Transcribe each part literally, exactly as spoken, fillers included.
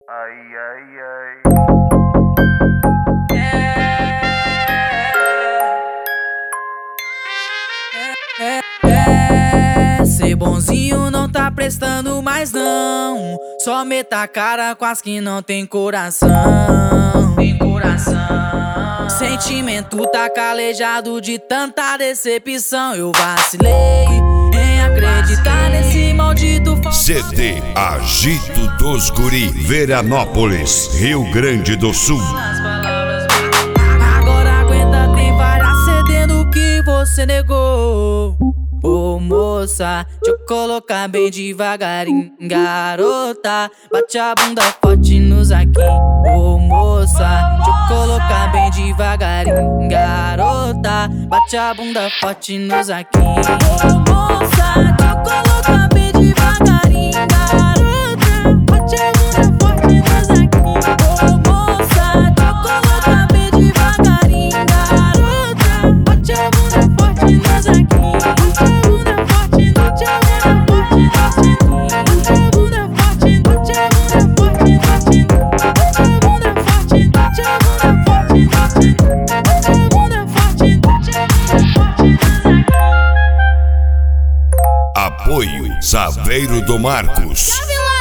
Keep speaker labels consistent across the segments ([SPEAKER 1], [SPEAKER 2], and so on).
[SPEAKER 1] Ai, ai, ai.
[SPEAKER 2] É, é, é, ser bonzinho não tá prestando mais não. Só meta a cara com as que não tem coração. Tem coração. Sentimento tá calejado de tanta decepção. Eu vacilei em acreditar nesse maldito
[SPEAKER 3] C D Agito dos Guri, Veranópolis, Rio Grande do Sul.
[SPEAKER 2] Agora aguenta, tem várias cedendo que você negou. Ô moça, deixa eu colocar bem devagarinho. Garota, bate a bunda forte nos aqui. Ô moça, deixa eu colocar bem devagarinho. Garota, bate a bunda forte nos aqui. Ô moça, deixa eu colocar bem devagarinho. Garota, bate a bunda forte nos aqui. Ô moça, deixa eu colocar bem devagarinho. Garota, bate a bunda forte nos aqui.
[SPEAKER 3] Apoio Saveiro do Marcos.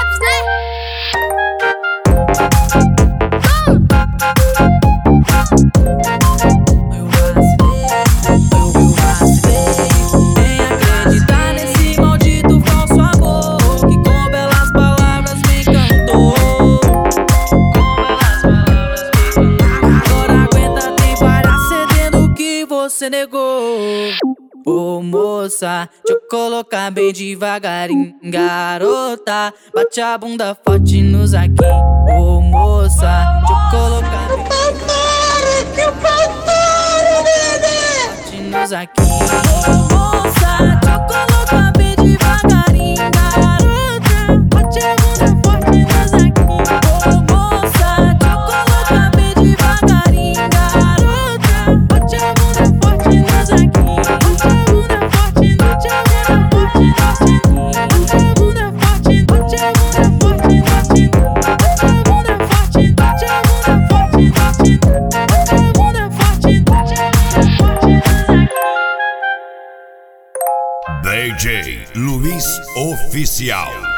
[SPEAKER 2] Você negou. Ô moça, deixa eu colocar bem devagarinho. Garota, bate a bunda forte nos aqui. Ô moça, deixa eu colocar bem devagarinho. Forte nos aqui. Ô moça, deixa eu colocar bem devagarinho. Garota, bate a bunda forte nos aqui. Ô moça, deixa eu colocar bem devagarinho. Garota, bate a bunda forte nos aqui.
[SPEAKER 3] D J Luiz Oficial.